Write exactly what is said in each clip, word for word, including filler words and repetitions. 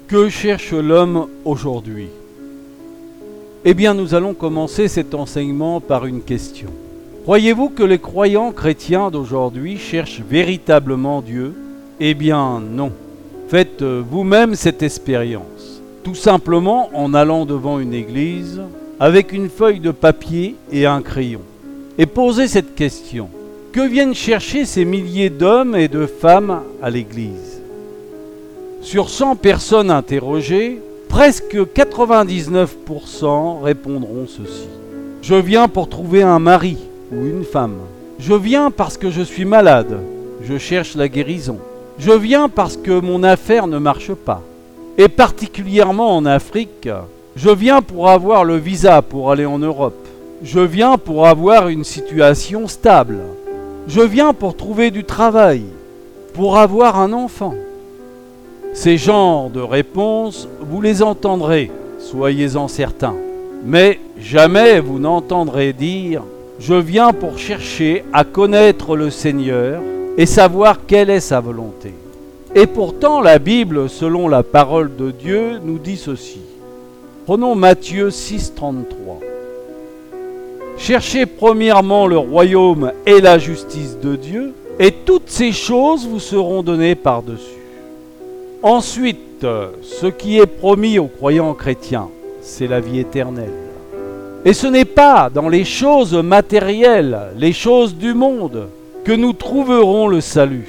Que cherche l'homme aujourd'hui? Eh bien, nous allons commencer cet enseignement par une question. Croyez-vous que les croyants chrétiens d'aujourd'hui cherchent véritablement Dieu? Eh bien, non. Faites vous-même cette expérience. Tout simplement en allant devant une église avec une feuille de papier et un crayon. Et posez cette question. Que viennent chercher ces milliers d'hommes et de femmes à l'église? Sur cent personnes interrogées, presque quatre-vingt-dix-neuf pour cent répondront ceci. Je viens pour trouver un mari ou une femme. Je viens parce que je suis malade. Je cherche la guérison. Je viens parce que mon affaire ne marche pas. Et particulièrement en Afrique, je viens pour avoir le visa pour aller en Europe. Je viens pour avoir une situation stable. Je viens pour trouver du travail, pour avoir un enfant. Ces genres de réponses, vous les entendrez, soyez-en certains. Mais jamais vous n'entendrez dire « Je viens pour chercher à connaître le Seigneur et savoir quelle est sa volonté ». Et pourtant, la Bible, selon la parole de Dieu, nous dit ceci. Prenons Matthieu six, trente-trois. « Cherchez premièrement le royaume et la justice de Dieu, et toutes ces choses vous seront données par-dessus. » Ensuite, ce qui est promis aux croyants chrétiens, c'est la vie éternelle. Et ce n'est pas dans les choses matérielles, les choses du monde, que nous trouverons le salut.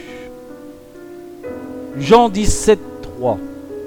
Jean dix-sept, trois.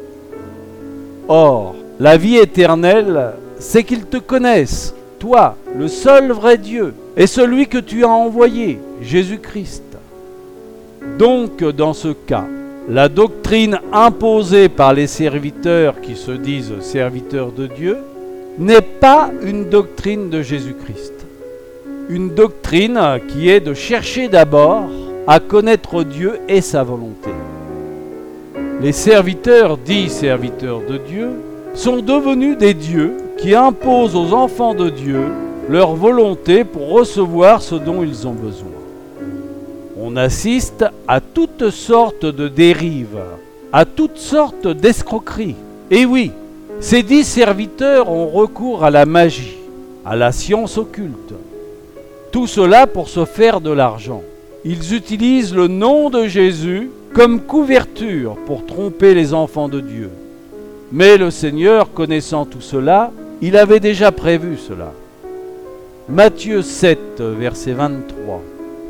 Or, la vie éternelle, c'est qu'ils te connaissent, toi, le seul vrai Dieu, et celui que tu as envoyé, Jésus-Christ. Donc, dans ce cas, la doctrine imposée par les serviteurs qui se disent serviteurs de Dieu n'est pas une doctrine de Jésus-Christ. Une doctrine qui est de chercher d'abord à connaître Dieu et sa volonté. Les serviteurs dits serviteurs de Dieu sont devenus des dieux qui imposent aux enfants de Dieu leur volonté pour recevoir ce dont ils ont besoin. On assiste à toutes sortes de dérives, à toutes sortes d'escroqueries. Et oui, ces dix serviteurs ont recours à la magie, à la science occulte. Tout cela pour se faire de l'argent. Ils utilisent le nom de Jésus comme couverture pour tromper les enfants de Dieu. Mais le Seigneur, connaissant tout cela, il avait déjà prévu cela. Matthieu sept, verset vingt-trois.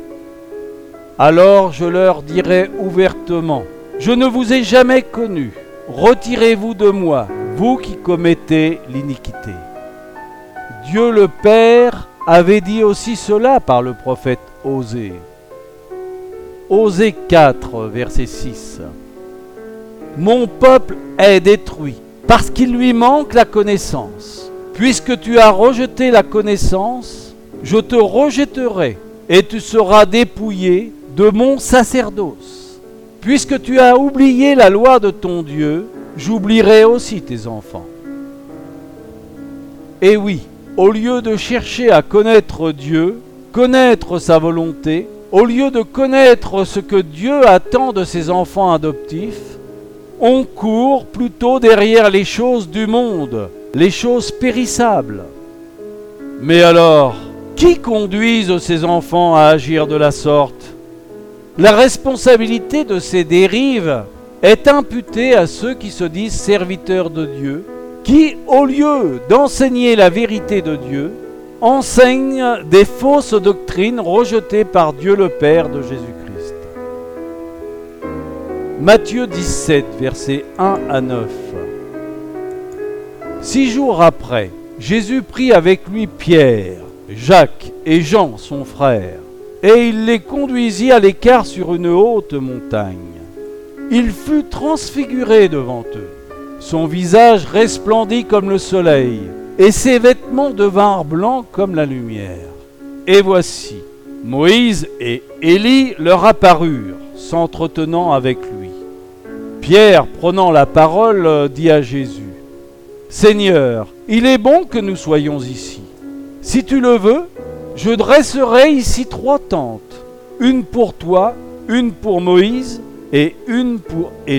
Alors je leur dirai ouvertement, je ne vous ai jamais connus, retirez-vous de moi, vous qui commettez l'iniquité. Dieu le Père avait dit aussi cela par le prophète Osée. Osée quatre, verset six. Mon peuple est détruit parce qu'il lui manque la connaissance. Puisque tu as rejeté la connaissance, je te rejetterai et tu seras dépouillé de mon sacerdoce. Puisque tu as oublié la loi de ton Dieu, j'oublierai aussi tes enfants. Et oui, au lieu de chercher à connaître Dieu, connaître sa volonté, au lieu de connaître ce que Dieu attend de ses enfants adoptifs, on court plutôt derrière les choses du monde, les choses périssables. Mais alors, qui conduisent ces enfants à agir de la sorte? La responsabilité de ces dérives est imputée à ceux qui se disent serviteurs de Dieu, qui, au lieu d'enseigner la vérité de Dieu, enseignent des fausses doctrines rejetées par Dieu le Père de Jésus-Christ. Matthieu dix-sept, versets un à neuf. Six jours après, Jésus prit avec lui Pierre, Jacques et Jean, son frère, et il les conduisit à l'écart sur une haute montagne. Il fut transfiguré devant eux. Son visage resplendit comme le soleil, et ses vêtements devinrent blancs comme la lumière. Et voici, Moïse et Élie leur apparurent, s'entretenant avec lui. Pierre, prenant la parole, dit à Jésus, « Seigneur, il est bon que nous soyons ici. Si tu le veux, je dresserai ici trois tentes, une pour toi, une pour Moïse et une pour Élie. »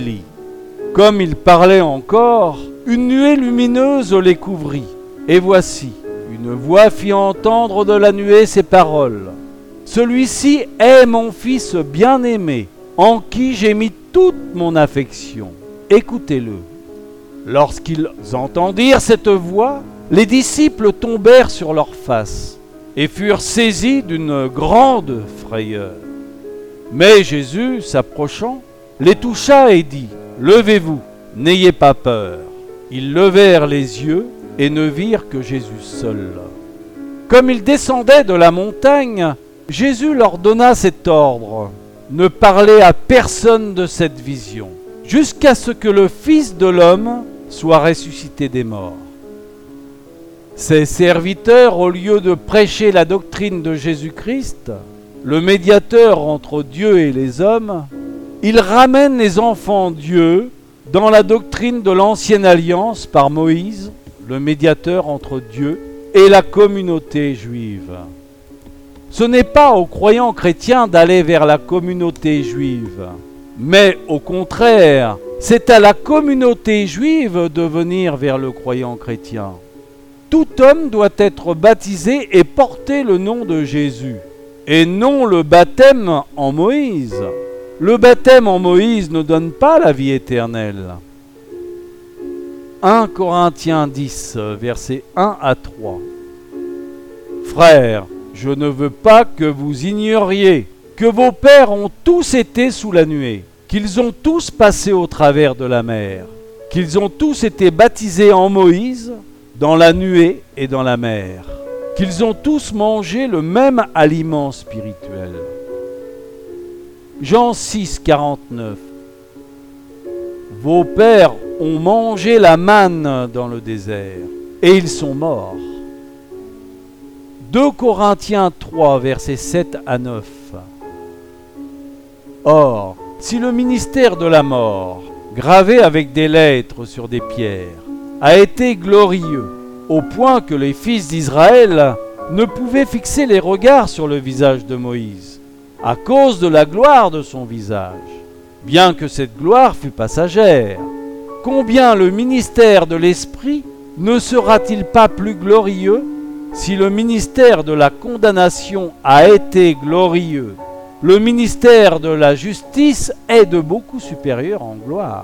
Comme il parlait encore, une nuée lumineuse les couvrit. Et voici, une voix fit entendre de la nuée ces paroles. Celui-ci est mon fils bien-aimé, en qui j'ai mis toute mon affection. Écoutez-le. Lorsqu'ils entendirent cette voix, les disciples tombèrent sur leurs faces et furent saisis d'une grande frayeur. Mais Jésus, s'approchant, les toucha et dit « Levez-vous, n'ayez pas peur. » Ils levèrent les yeux et ne virent que Jésus seul. Comme ils descendaient de la montagne, Jésus leur donna cet ordre : ne parlez à personne de cette vision, jusqu'à ce que le Fils de l'homme soit ressuscité des morts. Ses serviteurs, au lieu de prêcher la doctrine de Jésus-Christ, le médiateur entre Dieu et les hommes, ils ramènent les enfants Dieu dans la doctrine de l'ancienne alliance par Moïse, le médiateur entre Dieu et la communauté juive. Ce n'est pas aux croyants chrétiens d'aller vers la communauté juive, mais au contraire, c'est à la communauté juive de venir vers le croyant chrétien. Tout homme doit être baptisé et porter le nom de Jésus, et non le baptême en Moïse. Le baptême en Moïse ne donne pas la vie éternelle. un Corinthiens dix, versets un à trois. Frères, je ne veux pas que vous ignoriez que vos pères ont tous été sous la nuée, qu'ils ont tous passé au travers de la mer, qu'ils ont tous été baptisés en Moïse, dans la nuée et dans la mer, qu'ils ont tous mangé le même aliment spirituel. Jean six, quarante-neuf. Vos pères ont mangé la manne dans le désert, et ils sont morts. deux Corinthiens trois, versets sept à neuf. Or, si le ministère de la mort, gravé avec des lettres sur des pierres, a été glorieux, au point que les fils d'Israël ne pouvaient fixer les regards sur le visage de Moïse, à cause de la gloire de son visage, bien que cette gloire fût passagère, combien le ministère de l'Esprit ne sera-t-il pas plus glorieux si le ministère de la condamnation a été glorieux? Le ministère de la justice est de beaucoup supérieur en gloire.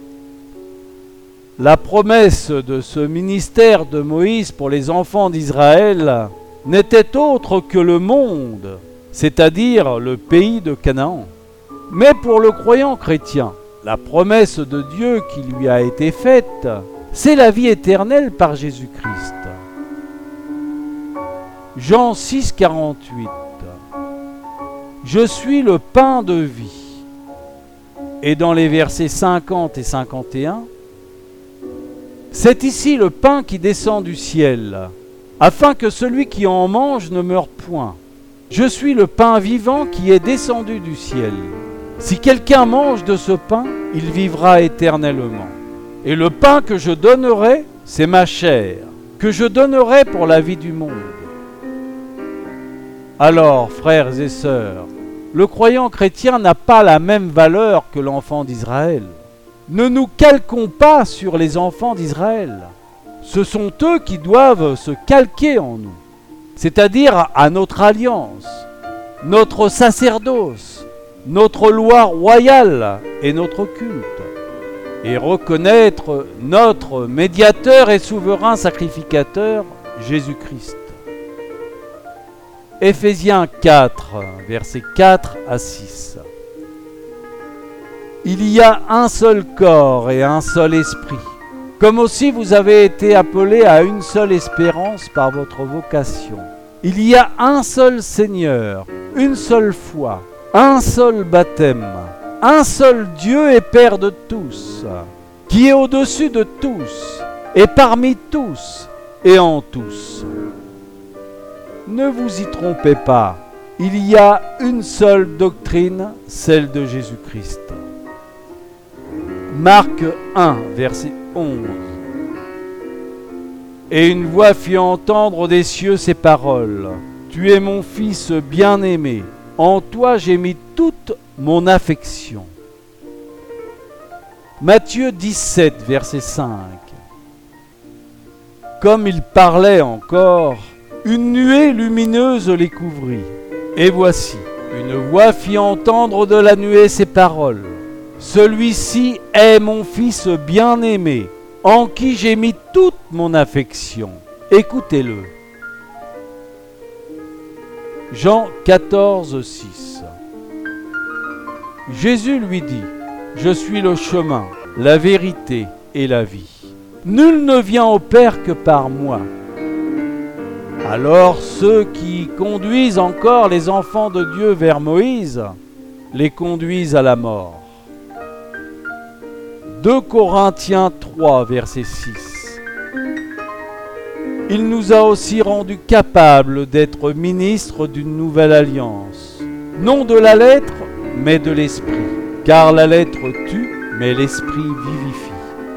La promesse de ce ministère de Moïse pour les enfants d'Israël n'était autre que le monde, c'est-à-dire le pays de Canaan. Mais pour le croyant chrétien, la promesse de Dieu qui lui a été faite, c'est la vie éternelle par Jésus-Christ. Jean six, quarante-huit. Je suis le pain de vie. Et dans les versets cinquante et cinquante et un, c'est ici le pain qui descend du ciel, afin que celui qui en mange ne meure point. Je suis le pain vivant qui est descendu du ciel. Si quelqu'un mange de ce pain, il vivra éternellement. Et le pain que je donnerai, c'est ma chair, que je donnerai pour la vie du monde. Alors, frères et sœurs, le croyant chrétien n'a pas la même valeur que l'enfant d'Israël. Ne nous calquons pas sur les enfants d'Israël. Ce sont eux qui doivent se calquer en nous, c'est-à-dire à notre alliance, notre sacerdoce, notre loi royale et notre culte, et reconnaître notre médiateur et souverain sacrificateur, Jésus-Christ. Éphésiens quatre, versets quatre à six. Il y a un seul corps et un seul esprit, comme aussi vous avez été appelés à une seule espérance par votre vocation. Il y a un seul Seigneur, une seule foi, un seul baptême, un seul Dieu et Père de tous, qui est au-dessus de tous, et parmi tous, et en tous. Ne vous y trompez pas, il y a une seule doctrine, celle de Jésus-Christ. Marc un, verset onze. Et une voix fit entendre des cieux ces paroles. Tu es mon fils bien-aimé, en toi j'ai mis toute mon affection. Matthieu dix-sept, verset cinq. Comme il parlait encore, une nuée lumineuse les couvrit. Et voici, une voix fit entendre de la nuée ces paroles. Celui-ci est mon fils bien-aimé, en qui j'ai mis toute mon affection. Écoutez-le. Jean quatorze, six. Jésus lui dit, « Je suis le chemin, la vérité et la vie. Nul ne vient au Père que par moi. » Alors ceux qui conduisent encore les enfants de Dieu vers Moïse, les conduisent à la mort. deux Corinthiens trois, verset six. Il nous a aussi rendus capables d'être ministres d'une nouvelle alliance, non de la lettre, mais de l'esprit, car la lettre tue, mais l'esprit vivifie.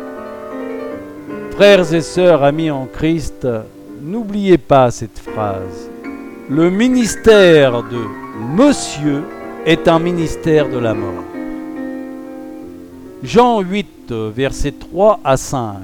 Frères et sœurs, amis en Christ, n'oubliez pas cette phrase. Le ministère de Monsieur est un ministère de la mort. Jean huit, versets trois à cinq.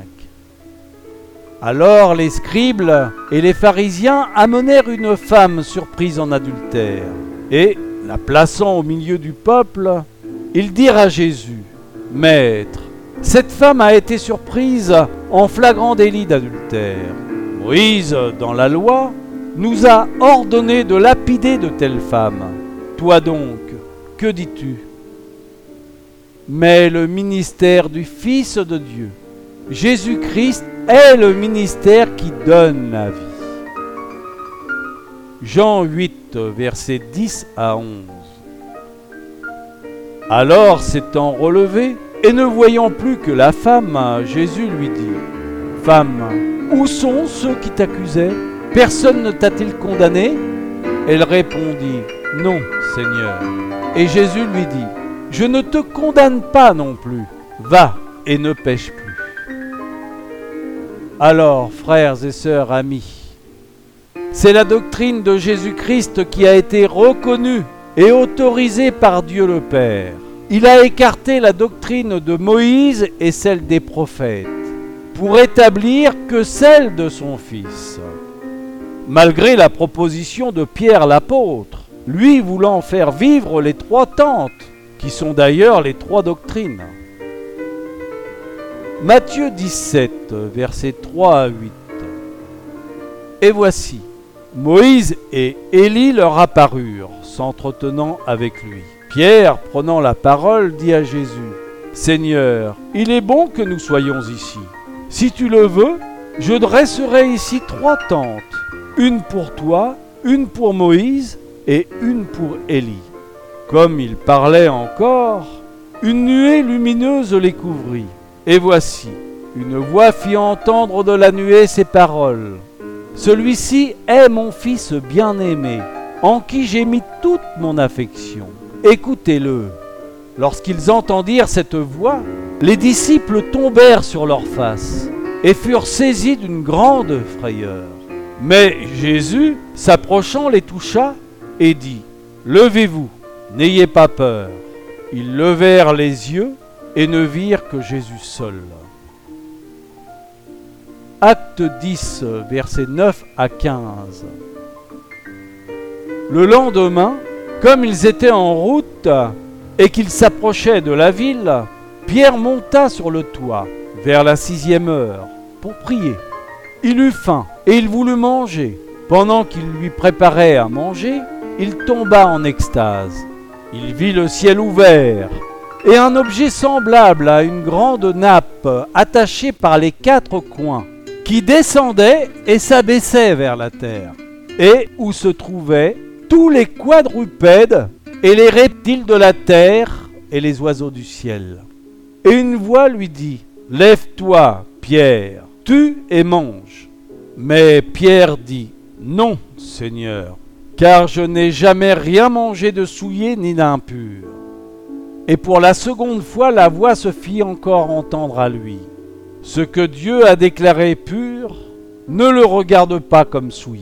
Alors les scribes et les pharisiens amenèrent une femme surprise en adultère, et, la plaçant au milieu du peuple, ils dirent à Jésus, « Maître, cette femme a été surprise en flagrant délit d'adultère. Moïse, dans la loi, nous a ordonné de lapider de telles femmes. Toi donc, que dis-tu » Mais le ministère du Fils de Dieu, Jésus-Christ, est le ministère qui donne la vie. Jean huit, versets dix à onze. Alors s'étant relevé, et ne voyant plus que la femme, Jésus lui dit, « Femme, où sont ceux qui t'accusaient? Personne ne t'a-t-il condamné » Elle répondit, « Non, Seigneur. » Et Jésus lui dit, « Je ne te condamne pas non plus. Va et ne pêche plus. » Alors, frères et sœurs, amis, c'est la doctrine de Jésus-Christ qui a été reconnue et autorisée par Dieu le Père. Il a écarté la doctrine de Moïse et celle des prophètes pour établir que celle de son Fils. Malgré la proposition de Pierre l'apôtre, lui voulant faire vivre les trois tentes, qui sont d'ailleurs les trois doctrines. Matthieu dix-sept, versets trois à huit. Et voici, Moïse et Élie leur apparurent, s'entretenant avec lui. Pierre, prenant la parole, dit à Jésus, « Seigneur, il est bon que nous soyons ici. Si tu le veux, je dresserai ici trois tentes, une pour toi, une pour Moïse et une pour Élie. » Comme il parlait encore, une nuée lumineuse les couvrit. Et voici, une voix fit entendre de la nuée ces paroles. « Celui-ci est mon fils bien-aimé, en qui j'ai mis toute mon affection. Écoutez-le. » Lorsqu'ils entendirent cette voix, les disciples tombèrent sur leurs faces et furent saisis d'une grande frayeur. Mais Jésus, s'approchant, les toucha et dit, « Levez-vous, n'ayez pas peur. » Ils levèrent les yeux et ne virent que Jésus seul. Acte dix, versets neuf à quinze. Le lendemain, comme ils étaient en route et qu'ils s'approchaient de la ville, Pierre monta sur le toit, vers la sixième heure, pour prier. Il eut faim et il voulut manger. Pendant qu'il lui préparait à manger, il tomba en extase. Il vit le ciel ouvert et un objet semblable à une grande nappe attachée par les quatre coins, qui descendait et s'abaissait vers la terre, et où se trouvaient tous les quadrupèdes et les reptiles de la terre et les oiseaux du ciel. Et une voix lui dit, « Lève-toi, Pierre, tue et mange. » Mais Pierre dit, « Non, Seigneur, car je n'ai jamais rien mangé de souillé ni d'impur. » Et pour la seconde fois, la voix se fit encore entendre à lui. « Ce que Dieu a déclaré pur, ne le regarde pas comme souillé. »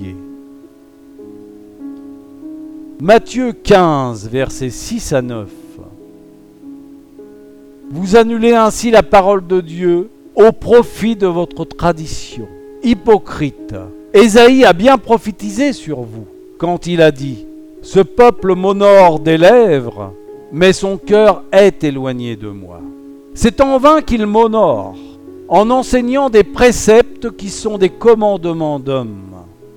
Matthieu quinze, versets six à neuf. Vous annulez ainsi la parole de Dieu au profit de votre tradition. Hypocrite, Ésaïe a bien prophétisé sur vous quand il a dit « Ce peuple m'honore des lèvres, mais son cœur est éloigné de moi. » C'est en vain qu'il m'honore, en enseignant des préceptes qui sont des commandements d'hommes.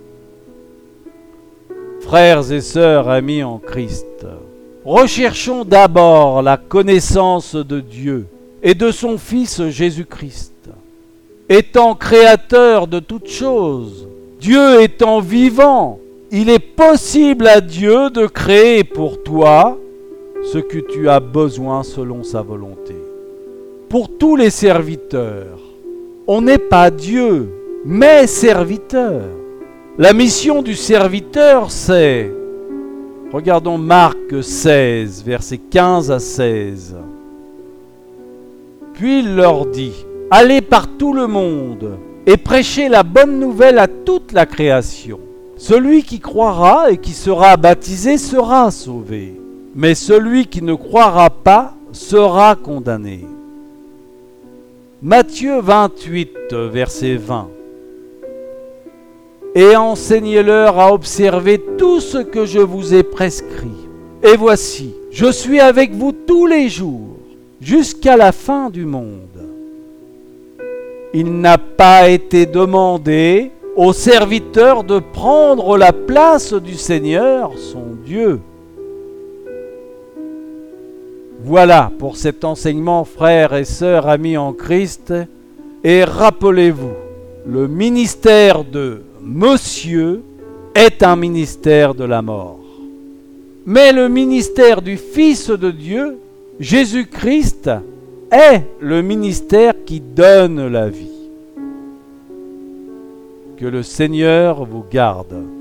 Frères et sœurs, amis en Christ, recherchons d'abord la connaissance de Dieu et de son Fils Jésus-Christ. Étant créateur de toutes choses, Dieu étant vivant, il est possible à Dieu de créer pour toi ce que tu as besoin selon sa volonté. Pour tous les serviteurs, on n'est pas Dieu, mais serviteur. La mission du serviteur, c'est... Regardons Marc seize, versets quinze à seize. Puis il leur dit, « Allez par tout le monde et prêchez la bonne nouvelle à toute la création. Celui qui croira et qui sera baptisé sera sauvé, mais celui qui ne croira pas sera condamné. » Matthieu vingt-huit, verset vingt. « Et enseignez-leur à observer tout ce que je vous ai prescrit. Et voici, je suis avec vous tous les jours, jusqu'à la fin du monde. » Il n'a pas été demandé au serviteur de prendre la place du Seigneur, son Dieu. Voilà pour cet enseignement, frères et sœurs, amis en Christ. Et rappelez-vous, le ministère de Monsieur est un ministère de la mort. Mais le ministère du Fils de Dieu, Jésus-Christ, est le ministère qui donne la vie. Que le Seigneur vous garde.